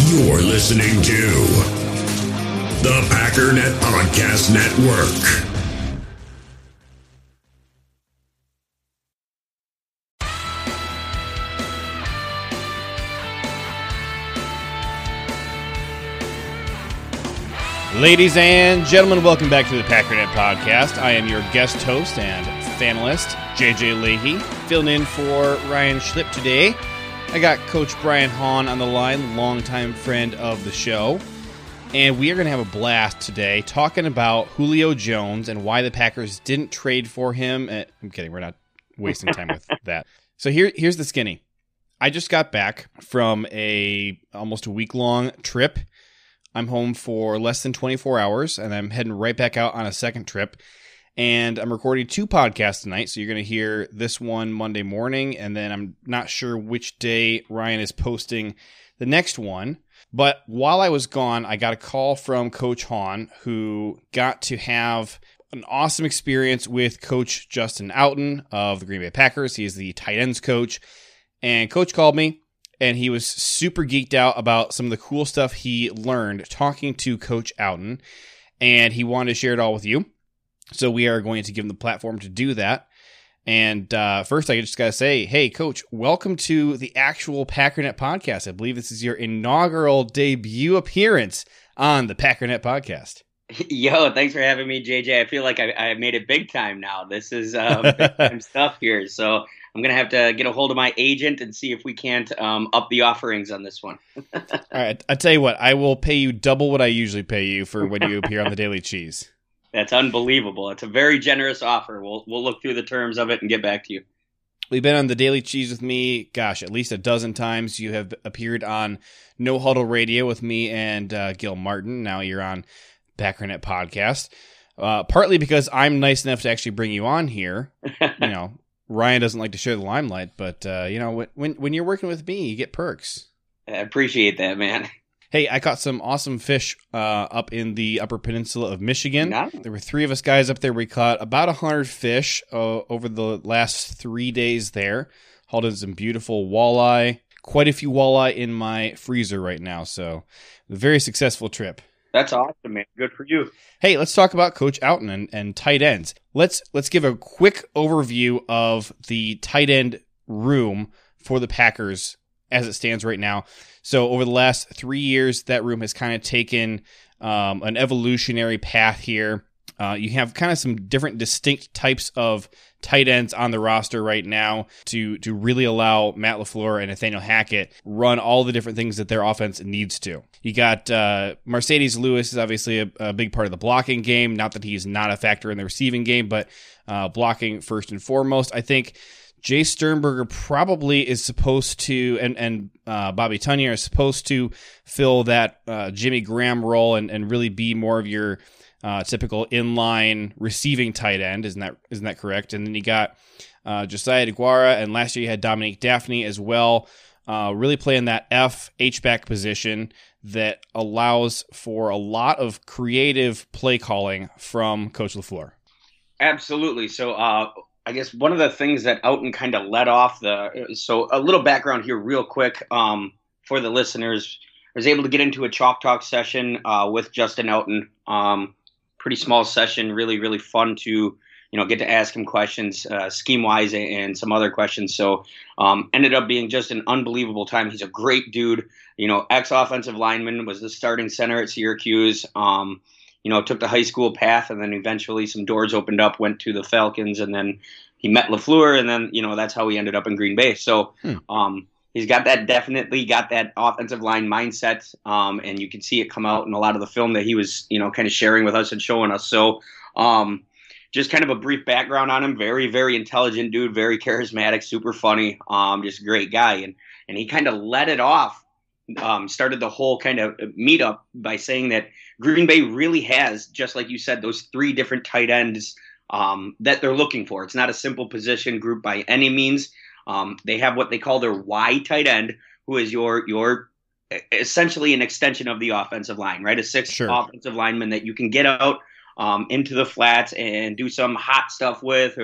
You're listening to the Packernet Podcast Network. Ladies and gentlemen, welcome back to the Packernet Podcast. I am your guest host and fanalist, JJ Leahy, filling in for Ryan Schlipp today. I got Coach Brian Hahn on the line, longtime friend of the show, and we are going to have a blast today talking about Julio Jones and why the Packers didn't trade for him. I'm kidding, we're not wasting time with that. So here's the skinny. I just got back from almost a week-long trip. I'm home for less than 24 hours, and I'm heading right back out on a second trip. And I'm recording 2 podcasts tonight, so you're going to hear this one Monday morning, and then I'm not sure which day Ryan is posting the next one. But while I was gone, I got a call from Coach Hahn, who got to have an awesome experience with Coach Justin Outen of the Green Bay Packers. He is the tight ends coach. And Coach called me, and he was super geeked out about some of the cool stuff he learned talking to Coach Outen, and he wanted to share it all with you. So we are going to give him the platform to do that. And first, I just got to say, hey, Coach, welcome to the actual Packernet Podcast. I believe this is your inaugural debut appearance on the Packernet Podcast. Yo, thanks for having me, JJ. I feel like I made it big time now. This is big time stuff here. So I'm going to have to get a hold of my agent and see if we can't up the offerings on this one. All right. I tell you what, I will pay you double what I usually pay you for when you appear on the Daily Cheese. That's unbelievable. It's a very generous offer. We'll look through the terms of it and get back to you. We've been on the Daily Cheese with me, at least a dozen times. You have appeared on No Huddle Radio with me and Gil Martin. Now you're on Packernet Podcast. Partly because I'm nice enough to actually bring you on here. Ryan doesn't like to share the limelight, but when you're working with me, you get perks. I appreciate that, man. Hey, I caught some awesome fish up in the Upper Peninsula of Michigan. Nice. There were 3 of us guys up there. We caught about 100 fish over the last 3 days there. Hauled in some beautiful walleye. Quite a few walleye in my freezer right now, so a very successful trip. That's awesome, man. Good for you. Hey, let's talk about Coach Outen and tight ends. Let's give a quick overview of the tight end room for the Packers as it stands right now. So over the last 3 years, that room has kind of taken an evolutionary path here. You have kind of some different distinct types of tight ends on the roster right now to really allow Matt LaFleur and Nathaniel Hackett run all the different things that their offense needs to. You got Mercedes Lewis is obviously a big part of the blocking game. Not that he's not a factor in the receiving game, but blocking first and foremost. I think Jay Sternberger probably is supposed to, and Bobby Tunyer is supposed to fill that Jimmy Graham role and really be more of your typical inline receiving tight end. Isn't that correct? And then you got Josiah DeGuara, and last year you had Dominique Daphne as well, really playing that H-back position that allows for a lot of creative play calling from Coach LaFleur. Absolutely. So I guess one of the things that Outen kind of led off so a little background here real quick for the listeners. I was able to get into a Chalk Talk session with Justin Outen. Pretty small session, really, really fun to, get to ask him questions, scheme-wise and some other questions. So ended up being just an unbelievable time. He's a great dude. Ex-offensive lineman, was the starting center at Syracuse. Took the high school path, and then eventually some doors opened up, went to the Falcons, and then he met LaFleur, and then, that's how he ended up in Green Bay. So he's definitely got that offensive line mindset, and you can see it come out in a lot of the film that he was, kind of sharing with us and showing us. So just kind of a brief background on him. Very, very intelligent dude, very charismatic, super funny, just a great guy. And he kind of let it off, started the whole kind of meetup by saying that Green Bay really has, just like you said, those 3 different tight ends that they're looking for. It's not a simple position group by any means. They have what they call their Y tight end, who is your essentially an extension of the offensive line, right? A 6th offensive lineman that you can get out into the flats and do some hot stuff with,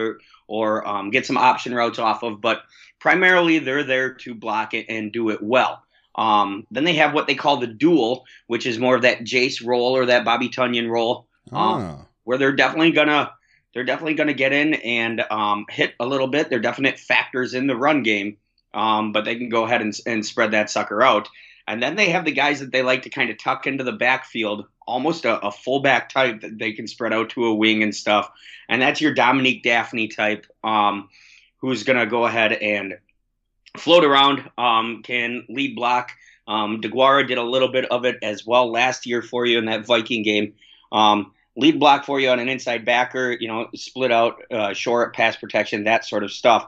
or get some option routes off of. But primarily, they're there to block it and do it well. Then they have what they call the dual, which is more of that Jace role or that Bobby Tunyon role, where they're definitely gonna get in and hit a little bit. They're definite factors in the run game, but they can go ahead and spread that sucker out. And then they have the guys that they like to kind of tuck into the backfield, almost a fullback type that they can spread out to a wing and stuff. And that's your Dominique Daphne type, who's going to go ahead and float around, can lead block. DeGuara did a little bit of it as well last year for you in that Viking game. Lead block for you on an inside backer, split out, shore up pass protection, that sort of stuff.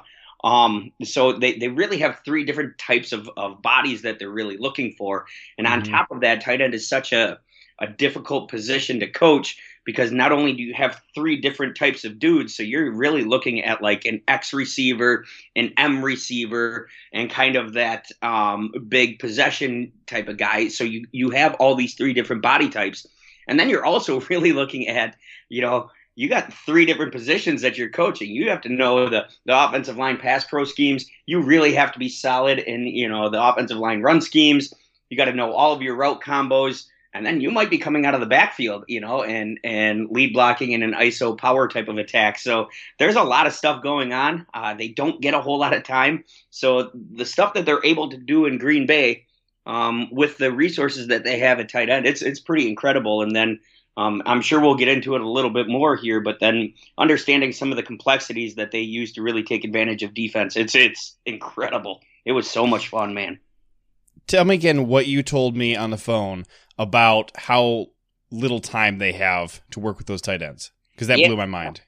So they really have three different types of bodies that they're really looking for. And on top of that, tight end is such a difficult position to coach because not only do you have three different types of dudes, so you're really looking at like an X receiver, an M receiver, and kind of that big possession type of guy. So you have all these three different body types. And then you're also really looking at, you got three different positions that you're coaching. You have to know the offensive line pass pro schemes. You really have to be solid in, the offensive line run schemes. You got to know all of your route combos. And then you might be coming out of the backfield, and lead blocking in an ISO power type of attack. So there's a lot of stuff going on. They don't get a whole lot of time. So the stuff that they're able to do in Green Bay with the resources that they have at tight end, it's pretty incredible. And then I'm sure we'll get into it a little bit more here, but then understanding some of the complexities that they use to really take advantage of defense, it's incredible. It was so much fun, man. Tell me again what you told me on the phone about how little time they have to work with those tight ends, because that blew my mind.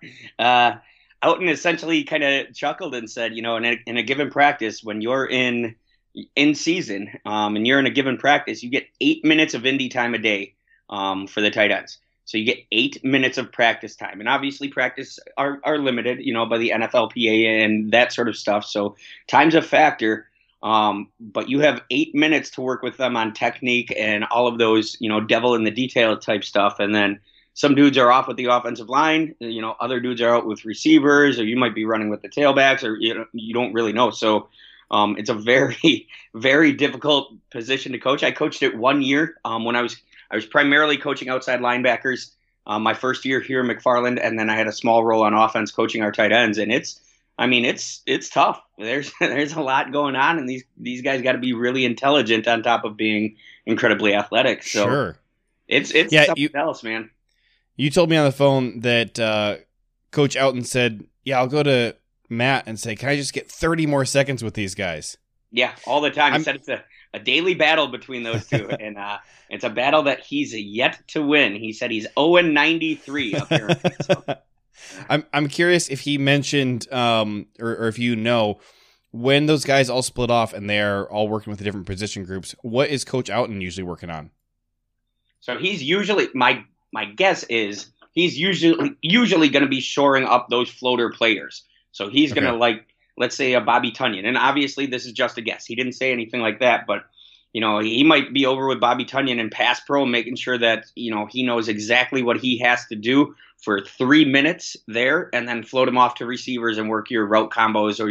Houghton essentially kind of chuckled and said, in a given practice, when you're in season and you're in a given practice, you get 8 minutes of indie time a day for the tight ends. So you get 8 minutes of practice time. And obviously practice are limited, by the NFLPA and that sort of stuff. So time's a factor. But you have 8 minutes to work with them on technique and all of those, devil in the detail type stuff. And then some dudes are off with the offensive line, other dudes are out with receivers, or you might be running with the tailbacks, or you don't really know. So it's a very, very difficult position to coach. I coached it 1 year when I was primarily coaching outside linebackers my first year here in McFarland, and then I had a small role on offense coaching our tight ends, and it's tough. There's a lot going on, and these guys got to be really intelligent on top of being incredibly athletic. So sure. It's something else, man. You told me on the phone that Coach Houghton said, "Yeah, I'll go to Matt and say, can I just get 30 more seconds with these guys?" Yeah, all the time. He said it's a daily battle between those two, and it's a battle that he's yet to win. He said he's 0-93 apparently. So. I'm curious if he mentioned, or if when those guys all split off and they're all working with the different position groups, what is Coach Houghton usually working on? So he's usually, my guess is he's usually going to be shoring up those floater players. So he's going to let's say a Bobby Tunyon, and obviously this is just a guess. He didn't say anything like that, but he might be over with Bobby Tunyon in pass pro, making sure that, he knows exactly what he has to do for 3 minutes there, and then float him off to receivers and work your route combos or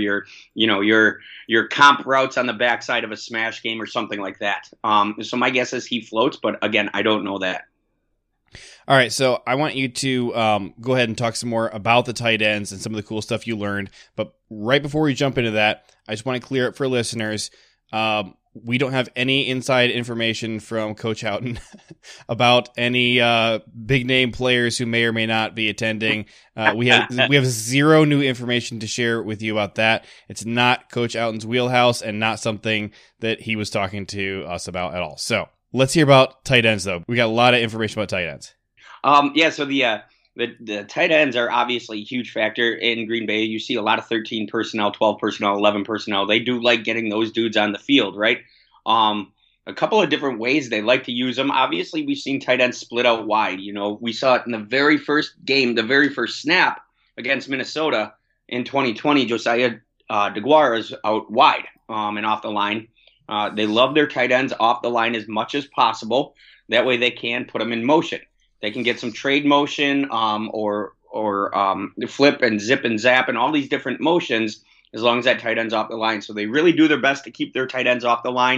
your comp routes on the backside of a smash game or something like that. So my guess is he floats, but again, I don't know that. All right, so I want you to go ahead and talk some more about the tight ends and some of the cool stuff you learned. But right before we jump into that, I just want to clear up for listeners. We don't have any inside information from Coach Houghton about any big name players who may or may not be attending. We have zero new information to share with you about that. It's not Coach Houghton's wheelhouse and not something that he was talking to us about at all. So let's hear about tight ends, though. We got a lot of information about tight ends. So the tight ends are obviously a huge factor in Green Bay. You see a lot of 13 personnel, 12 personnel, 11 personnel. They do like getting those dudes on the field, right? A couple of different ways they like to use them. Obviously, we've seen tight ends split out wide. We saw it in the very first game, the very first snap against Minnesota in 2020. Josiah DeGuara is out wide and off the line. They love their tight ends off the line as much as possible. That way they can put them in motion. They can get some trade motion or flip and zip and zap and all these different motions as long as that tight end's off the line. So they really do their best to keep their tight ends off the line.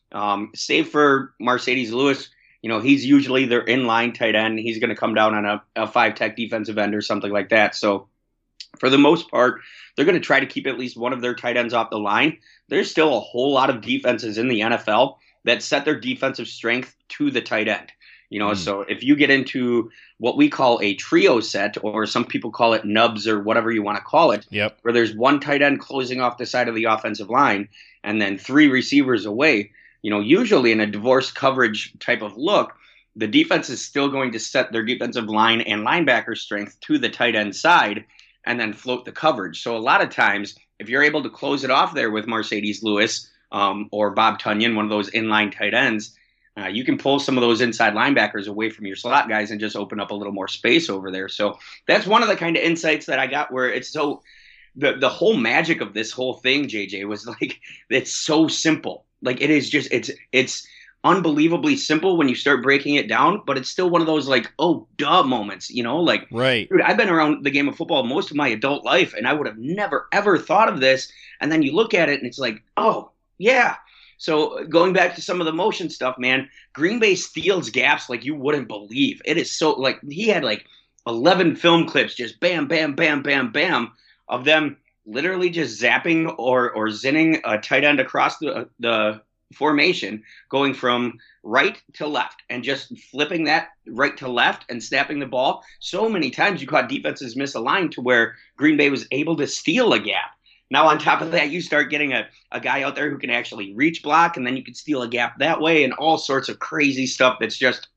Save for Marcedes Lewis, he's usually their inline tight end. He's going to come down on a 5-tech defensive end or something like that. So for the most part, they're going to try to keep at least one of their tight ends off the line. There's still a whole lot of defenses in the NFL that set their defensive strength to the tight end. So if you get into what we call a trio set, or some people call it nubs or whatever you want to call it, where there's one tight end closing off the side of the offensive line and then 3 receivers away, usually in a divorce coverage type of look, the defense is still going to set their defensive line and linebacker strength to the tight end side and then float the coverage. So a lot of times, if you're able to close it off there with Marcedes Lewis or Bob Tunyon, one of those inline tight ends, you can pull some of those inside linebackers away from your slot guys and just open up a little more space over there. So that's one of the kind of insights that I got, where it's so the whole magic of this whole thing, JJ, was like, it's so simple. Like, it is just, it's unbelievably simple when you start breaking it down, but it's still one of those like, oh, duh moments, like, right. Dude, I've been around the game of football most of my adult life, and I would have never, ever thought of this. And then you look at it and it's like, oh, yeah. So going back to some of the motion stuff, man, Green Bay steals gaps like you wouldn't believe. It is so, like, he had like 11 film clips, just bam, bam, bam, bam, bam, of them literally just zapping or zinning a tight end across the formation, going from right to left and just flipping that right to left and snapping the ball. So many times you caught defenses misaligned to where Green Bay was able to steal a gap. Now, on top of that, you start getting a guy out there who can actually reach block, and then you can steal a gap that way, and all sorts of crazy stuff that's just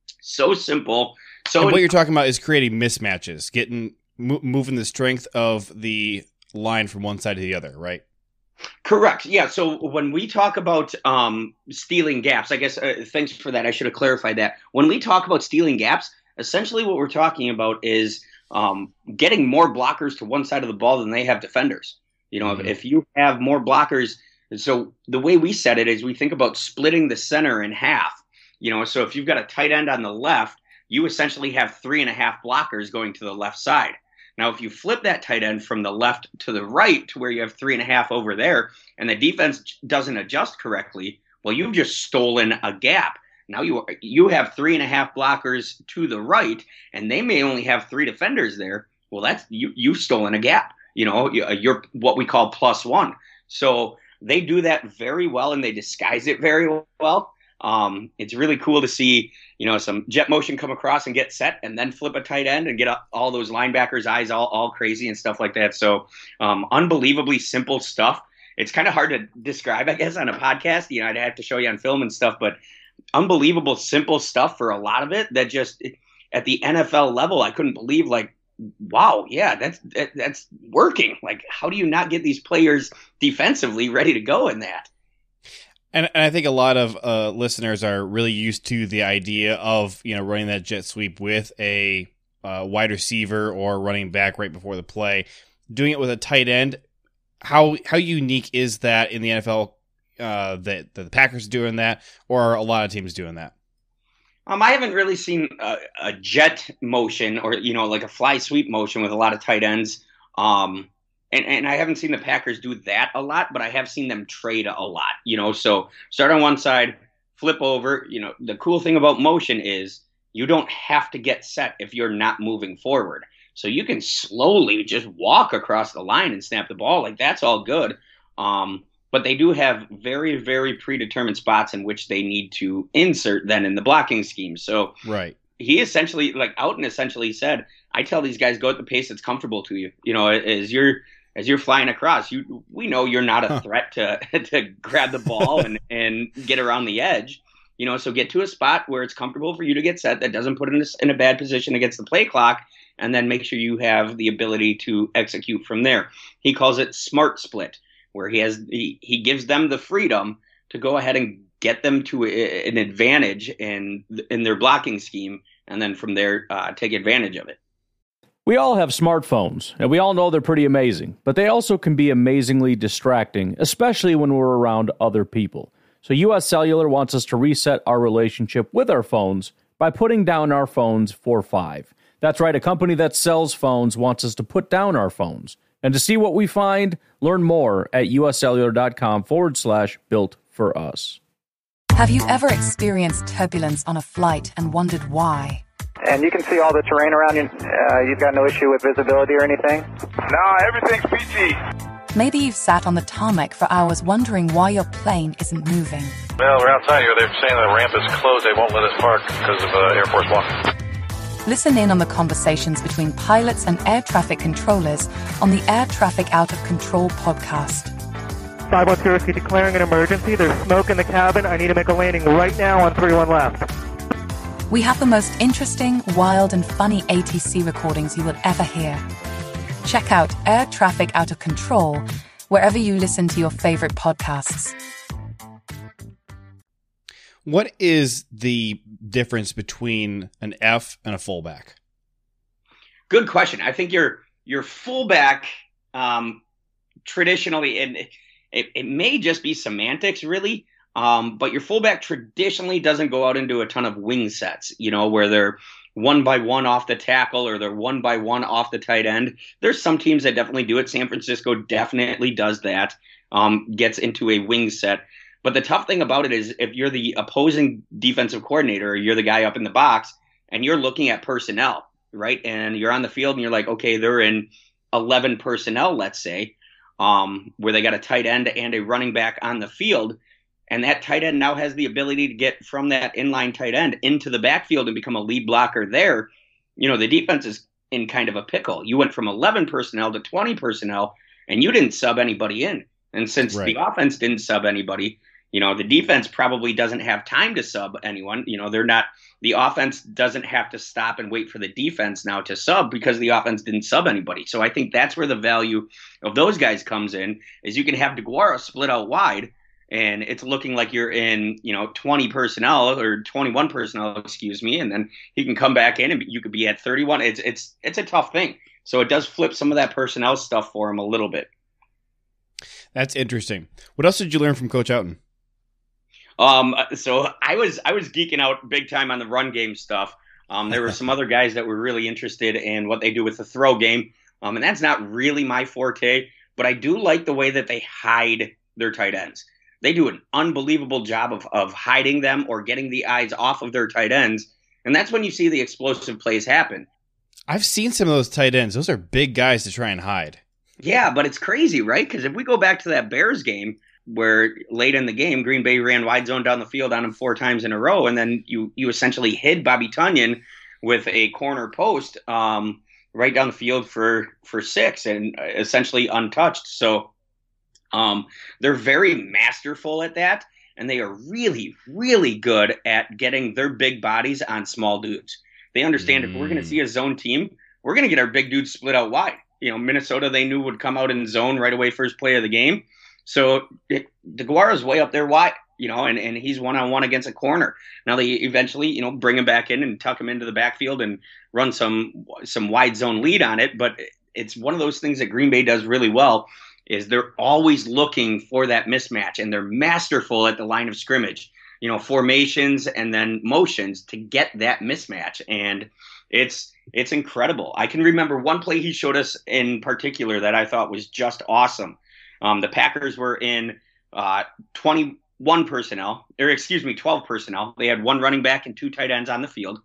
so simple. So what you're talking about is creating mismatches, moving the strength of the line from one side to the other, right? Correct. Yeah. So when we talk about stealing gaps, I guess, thanks for that. I should have clarified that. When we talk about stealing gaps, essentially what we're talking about is getting more blockers to one side of the ball than they have defenders. If you have more blockers, so the way we set it is we think about splitting the center in half. So if you've got a tight end on the left, you essentially have 3.5 blockers going to the left side. Now, if you flip that tight end from the left to the right to where you have 3.5 over there, and the defense doesn't adjust correctly, well, you've just stolen a gap. Now you have 3.5 blockers to the right, and they may only have 3 defenders there. Well, that's you've stolen a gap. You're what we call +1. So they do that very well, and they disguise it very well. It's really cool to see, some jet motion come across and get set, and then flip a tight end and get all those linebackers' eyes all crazy and stuff like that. So unbelievably simple stuff. It's kind of hard to describe, I guess, on a podcast. I'd have to show you on film and stuff, but unbelievable simple stuff for a lot of it that just at the NFL level, I couldn't believe, like, wow, yeah, that's working. Like, how do you not get these players defensively ready to go in that? And I think a lot of listeners are really used to the idea of, running that jet sweep with a wide receiver or running back right before the play. Doing it with a tight end, how unique is that in the NFL, that the Packers are doing that, or are a lot of teams doing that? I haven't really seen a jet motion or, like a fly sweep motion with a lot of tight ends. And I haven't seen the Packers do that a lot, but I have seen them trade a lot, so start on one side, flip over. The cool thing about motion is you don't have to get set if you're not moving forward. So you can slowly just walk across the line and snap the ball. Like, that's all good. But they do have very, very predetermined spots in which they need to insert then in the blocking scheme. So right. He essentially, like Outen essentially said, I tell these guys, go at the pace that's comfortable to you. As you're flying across, we know you're not a threat to grab the ball and get around the edge. So get to a spot where it's comfortable for you to get set, that doesn't put in a bad position against the play clock, and then make sure you have the ability to execute from there. He calls it smart split, where he gives them the freedom to go ahead and get them to an advantage in their blocking scheme, and then from there take advantage of it. We all have smartphones, and we all know they're pretty amazing, but they also can be amazingly distracting, especially when we're around other people. So US Cellular wants us to reset our relationship with our phones by putting down our phones for $5. That's right, a company that sells phones wants us to put down our phones. And to see what we find, learn more at uscellular.com/built for us. Have you ever experienced turbulence on a flight and wondered why? And you can see all the terrain around you. You've got no issue with visibility or anything? No, everything's peachy. Maybe you've sat on the tarmac for hours wondering why your plane isn't moving. Well, we're outside here. They're saying the ramp is closed. They won't let us park because of Air Force One. Listen in on the conversations between pilots and air traffic controllers on the Air Traffic Out of Control podcast. 510 Whiskey declaring an emergency. There's smoke in the cabin. I need to make a landing right now on 31 left. We have the most interesting, wild, and funny ATC recordings you will ever hear. Check out Air Traffic Out of Control wherever you listen to your favorite podcasts. What is the difference between an F and a fullback? Good question. I think your fullback traditionally, and it may just be semantics really, but your fullback traditionally doesn't go out and do a ton of wing sets, where they're 1-by-1 off the tackle or they're 1-by-1 off the tight end. There's some teams that definitely do it. San Francisco definitely does that, gets into a wing set. But the tough thing about it is if you're the opposing defensive coordinator or you're the guy up in the box and you're looking at personnel, right? And you're on the field and you're like, okay, they're in 11 personnel, let's say, where they got a tight end and a running back on the field. And that tight end now has the ability to get from that inline tight end into the backfield and become a lead blocker there. The defense is in kind of a pickle. You went from 11 personnel to 20 personnel, and you didn't sub anybody in. And since the offense didn't sub anybody, the defense probably doesn't have time to sub anyone. The offense doesn't have to stop and wait for the defense now to sub because the offense didn't sub anybody. So I think that's where the value of those guys comes in, is you can have DeGuara split out wide, and it's looking like you're in, 20 personnel or 21 personnel, and then he can come back in and you could be at 31. It's a tough thing. So it does flip some of that personnel stuff for him a little bit. That's interesting. What else did you learn from Coach Outen? So I was geeking out big time on the run game stuff. There were some other guys that were really interested in what they do with the throw game. And that's not really my forte, but I do like the way that they hide their tight ends. They do an unbelievable job of hiding them or getting the eyes off of their tight ends. And that's when you see the explosive plays happen. I've seen some of those tight ends. Those are big guys to try and hide. Yeah, but it's crazy, right? Because if we go back to that Bears game where late in the game, Green Bay ran wide zone down the field on him 4 times in a row, and then you essentially hid Bobby Tunyon with a corner post right down the field for 6 and essentially untouched. So they're very masterful at that, and they are really, really good at getting their big bodies on small dudes. They understand if we're going to see a zone team, we're going to get our big dudes split out wide. Minnesota, they knew would come out in zone right away, first play of the game. So DeGuara's way up there wide, and he's one-on-one against a corner. Now they eventually, bring him back in and tuck him into the backfield and run some wide zone lead on it. But it's one of those things that Green Bay does really well, is they're always looking for that mismatch, and they're masterful at the line of scrimmage, formations and then motions to get that mismatch. And it's incredible. I can remember one play he showed us in particular that I thought was just awesome. The Packers were in 12 personnel. They had 1 running back and 2 tight ends on the field.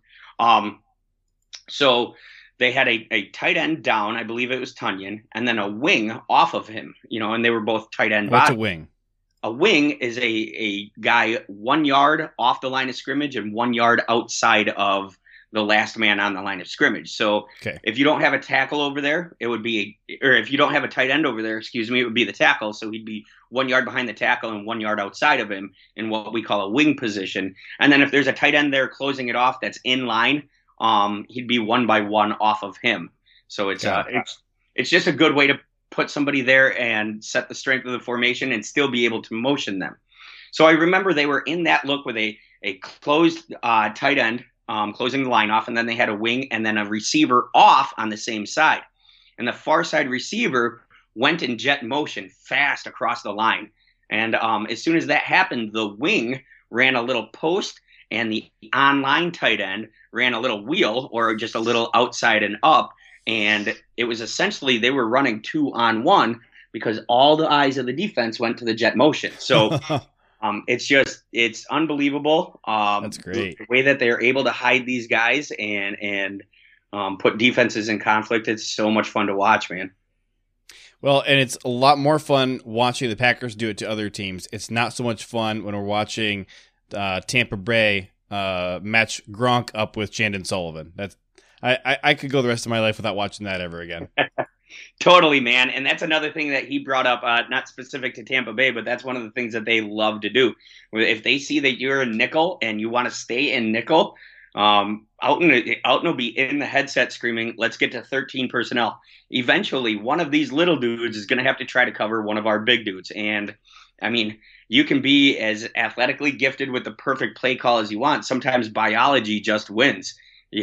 So they had a tight end down, I believe it was Tunyon, and then a wing off of him, and they were both tight end. What's a wing? A wing is a guy 1 yard off the line of scrimmage and 1 yard outside of the last man on the line of scrimmage. So if you don't have a tackle over there, it would be, or if you don't have a tight end over there, it would be the tackle. So he'd be 1 yard behind the tackle and 1 yard outside of him in what we call a wing position. And then if there's a tight end there closing it off that's in line, he'd be 1-by-1 off of him. So it's just a good way to put somebody there and set the strength of the formation and still be able to motion them. So I remember they were in that look with a closed tight end, closing the line off, and then they had a wing and then a receiver off on the same side. And the far side receiver went in jet motion fast across the line. And as soon as that happened, the wing ran a little post and the online tight end ran a little wheel or just a little outside and up. And it was essentially they were running 2-on-1 because all the eyes of the defense went to the jet motion. So It's unbelievable. That's great. The way that they're able to hide these guys and put defenses in conflict. It's so much fun to watch, man. Well, and it's a lot more fun watching the Packers do it to other teams. It's not so much fun when we're watching Tampa Bay match Gronk up with Chandon Sullivan. I could go the rest of my life without watching that ever again. Totally, man. And that's another thing that he brought up, not specific to Tampa Bay, but that's one of the things that they love to do. If they see that you're a nickel and you want to stay in nickel, Alton will be in the headset screaming, let's get to 13 personnel. Eventually, one of these little dudes is going to have to try to cover one of our big dudes. And, I mean, you can be as athletically gifted with the perfect play call as you want. Sometimes biology just wins.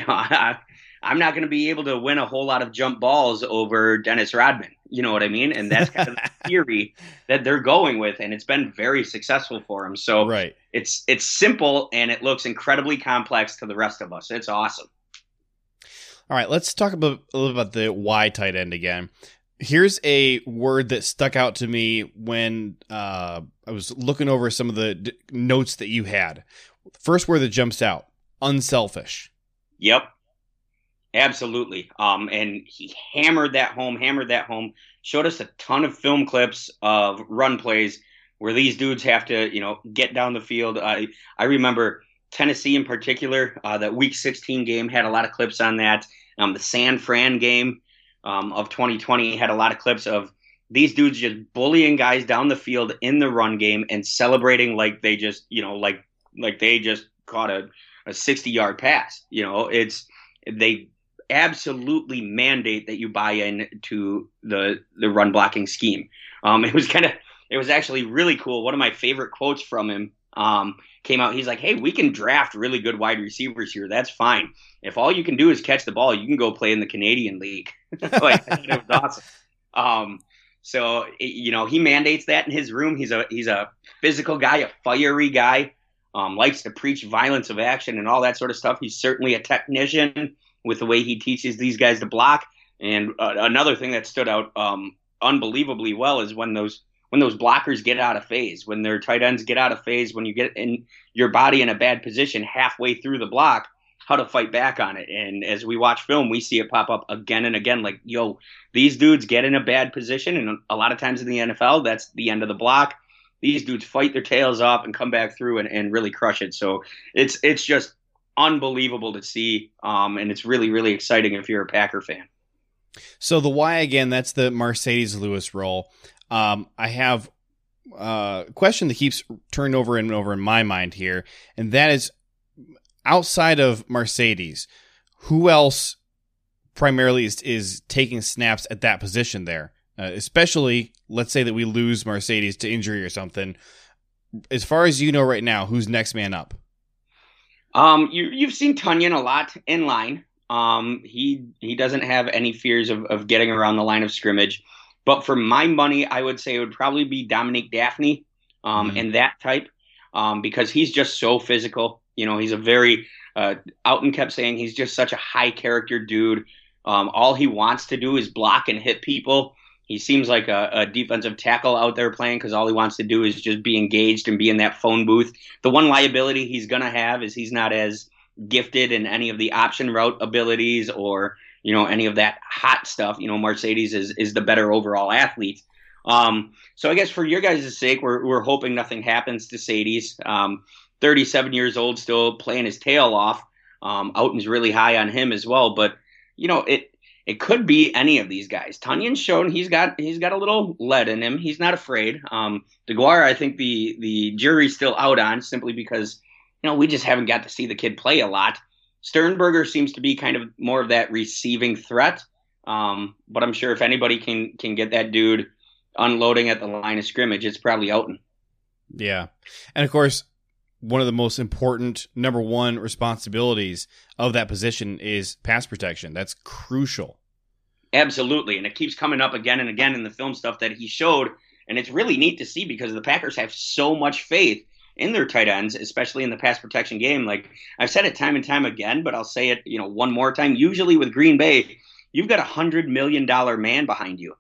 I'm not going to be able to win a whole lot of jump balls over Dennis Rodman. You know what I mean? And that's kind of the theory that they're going with, and it's been very successful for him. So right. It's simple, and it looks incredibly complex to the rest of us. It's awesome. All right, let's talk a little about the Y tight end again. Here's a word that stuck out to me when I was looking over some of the notes that you had. First word that jumps out, unselfish. Yep. Absolutely. And he hammered that home, showed us a ton of film clips of run plays where these dudes have to, get down the field. I remember Tennessee in particular, that week 16 game had a lot of clips on that. The San Fran game of 2020 had a lot of clips of these dudes just bullying guys down the field in the run game and celebrating like they just, like they just caught a 60-yard pass. They absolutely mandate that you buy in to the run blocking scheme. It was actually really cool. One of my favorite quotes from him came out. He's like, hey, we can draft really good wide receivers here. That's fine. If all you can do is catch the ball, you can go play in the Canadian League. It was awesome. He mandates that in his room. He's a physical guy, a fiery guy, likes to preach violence of action and all that sort of stuff. He's certainly a technician with the way he teaches these guys to block. And another thing that stood out unbelievably well is when those blockers get out of phase, when their tight ends get out of phase, when you get in your body in a bad position halfway through the block, how to fight back on it. And as we watch film, we see it pop up again and again, like, these dudes get in a bad position. And a lot of times in the NFL, that's the end of the block. These dudes fight their tails off and come back through and really crush it. So it's just unbelievable to see. And it's really, really exciting if you're a Packer fan. So the Y again, that's the Marcedes Lewis role. I have a question that keeps turning over and over in my mind here, and that is, outside of Marcedes, who else primarily is taking snaps at that position there? Especially, let's say that we lose Marcedes to injury or something. As far as you know right now, who's next man up? You've seen Tonyan a lot in line. He doesn't have any fears of getting around the line of scrimmage. But for my money, I would say it would probably be Dominique Daphne and that type because he's just so physical. He's a very Alton kept saying he's just such a high character dude. All he wants to do is block and hit people. He seems like a defensive tackle out there playing because all he wants to do is just be engaged and be in that phone booth. The one liability he's going to have is he's not as gifted in any of the option route abilities or any of that hot stuff. Marcedes is the better overall athlete. So I guess for your guys' sake, we're hoping nothing happens to Sadie's. 37 years old, still playing his tail off. Alton's really high on him as well. But it could be any of these guys. Tonyan's shown he's got a little lead in him. He's not afraid. DeGuara, I think the jury's still out on simply because we just haven't got to see the kid play a lot. Sternberger seems to be kind of more of that receiving threat. But I'm sure if anybody can get that dude unloading at the line of scrimmage, it's probably Alton. Yeah. And of course, one of the most important number one responsibilities of that position is pass protection. That's crucial. Absolutely. And it keeps coming up again and again in the film stuff that he showed. And it's really neat to see because the Packers have so much faith in their tight ends, especially in the pass protection game. Like I've said it time and time again, but I'll say it, one more time. Usually with Green Bay, you've got $100 million man behind you.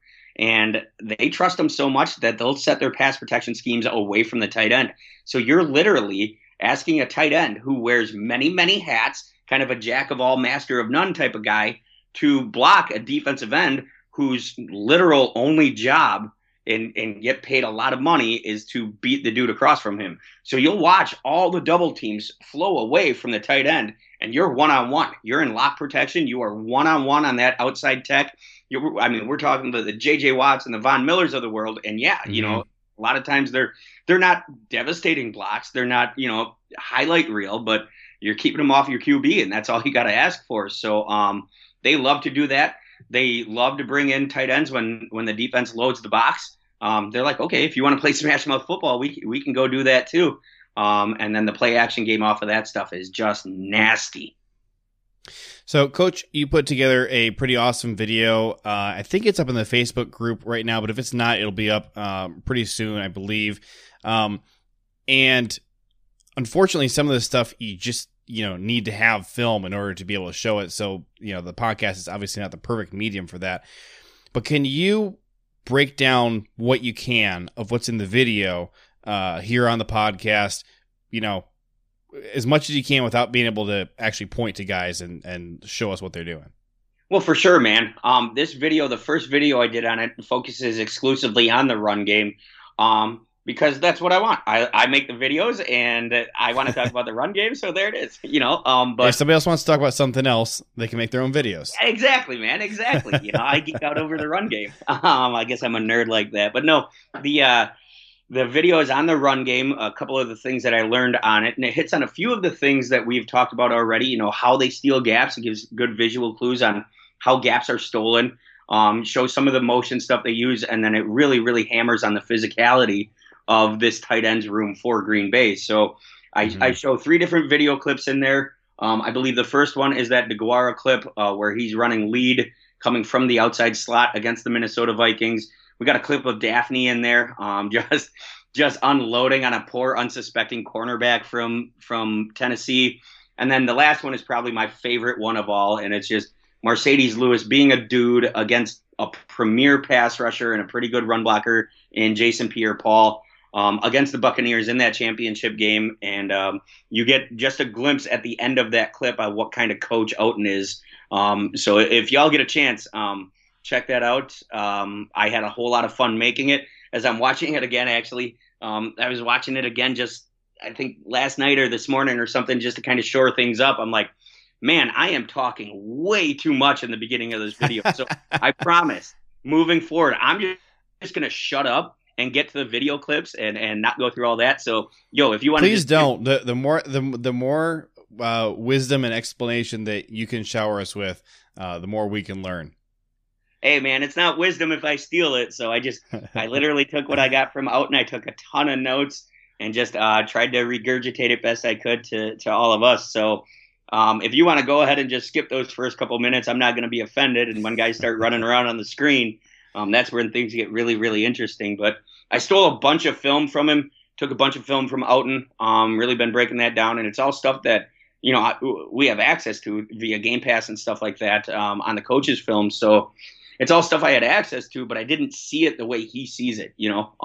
And they trust him so much that they'll set their pass protection schemes away from the tight end. So you're literally asking a tight end who wears many, many hats, kind of a jack of all, master of none type of guy, to block a defensive end whose literal only job and get paid a lot of money is to beat the dude across from him. So you'll watch all the double teams flow away from the tight end, and you're one-on-one. You're in lock protection. You are one-on-one on that outside tech. We're talking about the J.J. Watts and the Von Millers of the world, and a lot of times they're not devastating blocks. They're not, highlight reel, but you're keeping them off your QB, and that's all you got to ask for. So they love to do that. They love to bring in tight ends when the defense loads the box. They're like, okay, if you want to play smash mouth football, we can go do that too. And then the play action game off of that stuff is just nasty. So, Coach, you put together a pretty awesome video. I think it's up in the Facebook group right now, but if it's not, it'll be up pretty soon, I believe. And unfortunately, some of the stuff you just need to have film in order to be able to show it. So, the podcast is obviously not the perfect medium for that. But can you break down what you can of what's in the video here on the podcast, as much as you can without being able to actually point to guys and show us what they're doing? Well, for sure, man. This video, the first video I did on it, focuses exclusively on the run game. Because that's what I want. I make the videos, and I want to talk about the run game, so there it is. But if somebody else wants to talk about something else, they can make their own videos. Exactly, man. Exactly. I geek out over the run game. I guess I'm a nerd like that. But no, the video is on the run game. A couple of the things that I learned on it, and it hits on a few of the things that we've talked about already. How they steal gaps. It gives good visual clues on how gaps are stolen. Shows some of the motion stuff they use, and then it really, really hammers on the physicality of this tight ends room for Green Bay. So I show 3 different video clips in there. I believe the first one is that DeGuara clip where he's running lead coming from the outside slot against the Minnesota Vikings. We got a clip of Daphne in there, just unloading on a poor, unsuspecting cornerback from Tennessee. And then the last one is probably my favorite one of all, and it's just Mercedes Lewis being a dude against a premier pass rusher and a pretty good run blocker in Jason Pierre-Paul. Against the Buccaneers in that championship game, and you get just a glimpse at the end of that clip of what kind of coach Outen is. So if y'all get a chance, check that out. I had a whole lot of fun making it. As I'm watching it again, actually, I was watching it again just, I think, last night or this morning or something, just to kind of shore things up. I'm like, man, I am talking way too much in the beginning of this video. So I promise, moving forward, I'm just going to shut up and get to the video clips and not go through all that. So, if you want to, please don't. The more wisdom and explanation that you can shower us with, the more we can learn. Hey, man, it's not wisdom if I steal it. So I literally took what I got from Outen. I took a ton of notes and just tried to regurgitate it best I could to all of us. So, if you want to go ahead and just skip those first couple minutes, I'm not going to be offended. And when guys start running around on the screen, that's when things get really, really interesting. But I stole a bunch of film from him, took a bunch of film from Outen, really been breaking that down. And it's all stuff that, we have access to via Game Pass and stuff like that on the coach's film. So it's all stuff I had access to, but I didn't see it the way he sees it,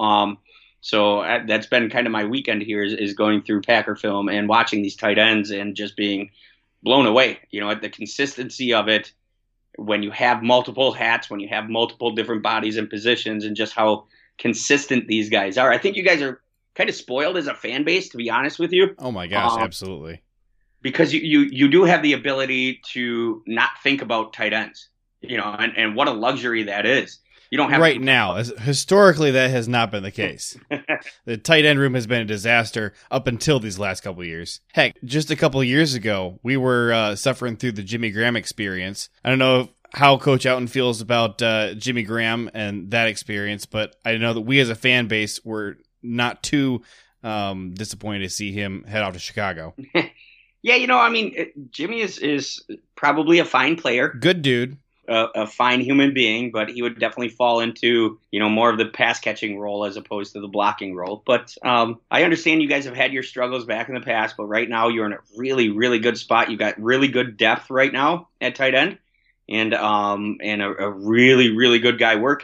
So that's been kind of my weekend here is going through Packer film and watching these tight ends and just being blown away, at the consistency of it. When you have multiple hats, when you have multiple different bodies and positions, and just how consistent these guys are. I think you guys are kind of spoiled as a fan base, to be honest with you. Oh my gosh, absolutely. Because you do have the ability to not think about tight ends, and what a luxury that is. You don't have right now. Historically, that has not been the case. The tight end room has been a disaster up until these last couple of years. Heck, just a couple of years ago, we were suffering through the Jimmy Graham experience. I don't know how Coach Outen feels about Jimmy Graham and that experience, but I know that we as a fan base were not too disappointed to see him head off to Chicago. Yeah, Jimmy is probably a fine player. Good dude. A fine human being, but he would definitely fall into, more of the pass catching role as opposed to the blocking role. But I understand you guys have had your struggles back in the past, but right now you're in a really, really good spot. You got really good depth right now at tight end, and a really, really good guy working them.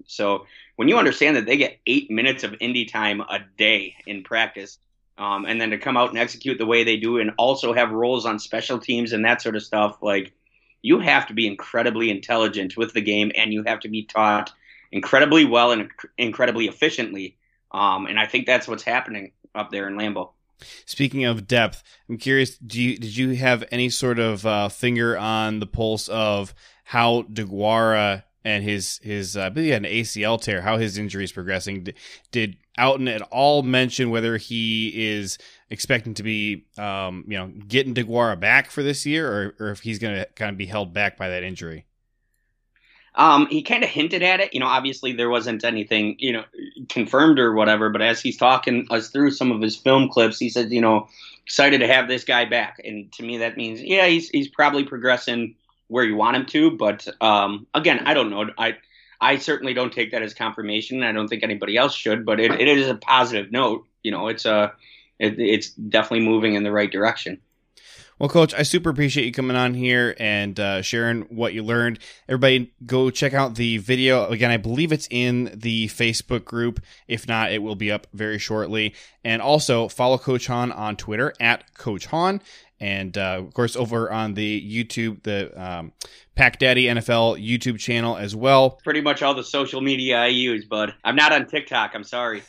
So when you understand that they get 8 minutes of Indy time a day in practice, and then to come out and execute the way they do and also have roles on special teams and that sort of stuff, like, you have to be incredibly intelligent with the game, and you have to be taught incredibly well and incredibly efficiently. And I think that's what's happening up there in Lambeau. Speaking of depth, I'm curious, did you have any sort of finger on the pulse of how DeGuara and his I believe he had an ACL tear, how his injury is progressing? Did Outen at all mention whether he is expecting to be, getting DeGuara back for this year, or if he's going to kind of be held back by that injury? He kind of hinted at it. Obviously there wasn't anything, confirmed or whatever, but as he's talking us through some of his film clips, he said, excited to have this guy back. And to me, that means, yeah, he's probably progressing where you want him to. But again, I don't know. I certainly don't take that as confirmation. I don't think anybody else should, but it is a positive note. It's definitely moving in the right direction. Well, Coach, I super appreciate you coming on here and sharing what you learned. Everybody go check out the video. Again, I believe it's in the Facebook group. If not, it will be up very shortly. And also follow Coach Hahn on Twitter at Coach Hahn. And, of course, over on the YouTube, the Pack Daddy NFL YouTube channel as well. Pretty much all the social media I use, bud. I'm not on TikTok. I'm sorry.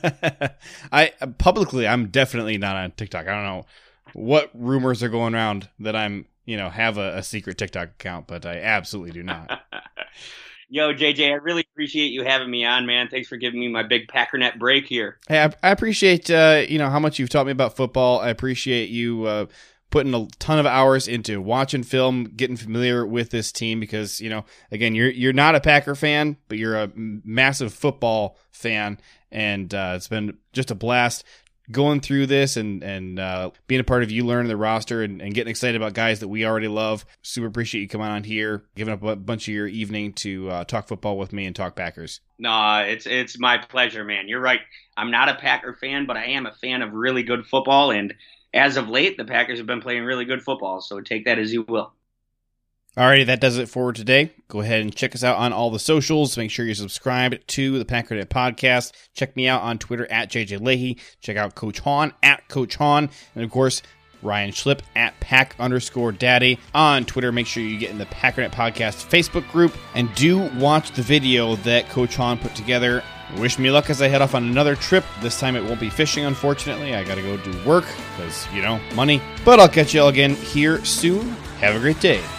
I'm definitely not on TikTok. I don't know what rumors are going around that I'm, have a secret TikTok account, but I absolutely do not. Yo, JJ, I really appreciate you having me on, man. Thanks for giving me my big Packernet break here. Hey, I appreciate, how much you've taught me about football. I appreciate you putting a ton of hours into watching film, getting familiar with this team because, again, you're not a Packer fan, but you're a massive football fan, and it's been just a blast going through this and being a part of you learning the roster and getting excited about guys that we already love. Super appreciate you coming on here, giving up a bunch of your evening to talk football with me and talk Packers. No, it's my pleasure, man. You're right. I'm not a Packer fan, but I am a fan of really good football. And as of late, the Packers have been playing really good football. So take that as you will. Alrighty, that does it for today. Go ahead and check us out on all the socials. Make sure you're subscribed to the Packernet Podcast. Check me out on Twitter at JJ Leahy. Check out Coach Hahn at Coach Hahn. And of course, Ryan Schlip at Pack_Daddy on Twitter. Make sure you get in the Packernet Podcast Facebook group. And do watch the video that Coach Hahn put together. Wish me luck as I head off on another trip. This time it won't be fishing, unfortunately. I gotta go do work because, money. But I'll catch you all again here soon. Have a great day.